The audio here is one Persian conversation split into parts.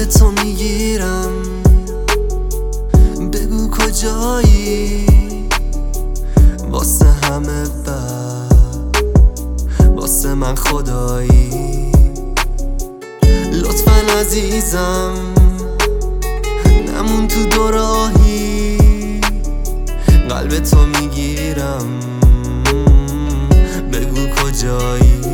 قلب تو میگیرم، بگو کجایی، واسه همه بد، واسه من خدایی. لطفاً عزیزم نمون تو دو راهی، قلب تو میگیرم، بگو کجایی.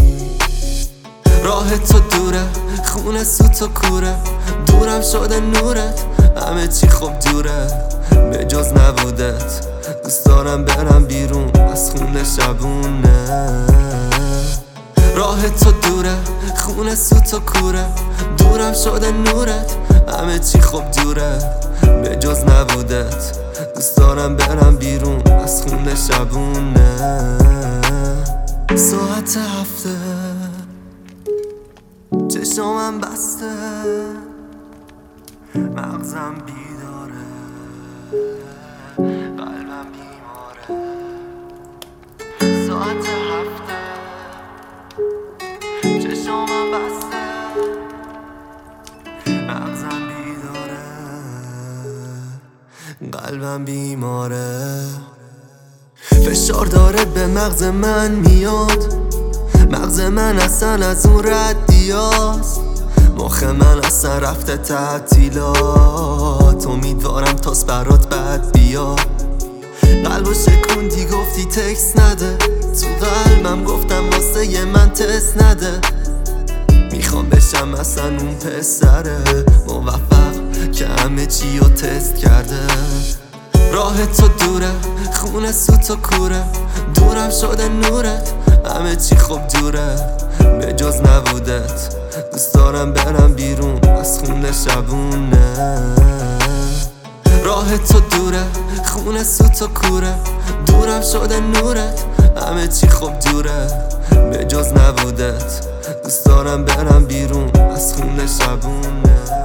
راه تو دوره، خونه سوت و کوره، دورم شده نورت، همه چی خوب دوره به جز نبودت. دوست دارم برم بیرون از خونه شبونه. راه تو دوره، خونه سوت و کوره، دورم شده نورت، همه چی خوب دوره به جز نبودت. دوست دارم برم بیرون از خونه شبونه. ساعت 7 چشامم بسته، مغزم بیداره، قلبم بیماره. ساعت 7 چشامم بسته، مغزم بیداره، قلبم بیماره. فشار داره به مغز من میاد، مغز من اصلا از اون ردیاست، مخ من اصلا رفته تعطیلات. امیدوارم تاس برات بد بیاد. قلبو شکوندی گفتی تکس نده، تو قلبم گفتم واسه یه من تست نده. میخوام بشم اصلا اون پسره موفق که همه چی رو تست کرده. راه تو دوره، خونه سوت و کوره، دورم شده نورت، همه چی خوب دوره به جز نبودت. دوست دارم برم بیرون از خونه شبونه. راه تو دوره، خونه سوت و کوره، دورم شده نورت، همه چی خوب دوره به جز نبودت. دوست دارم برم بیرون از خونه شبونه.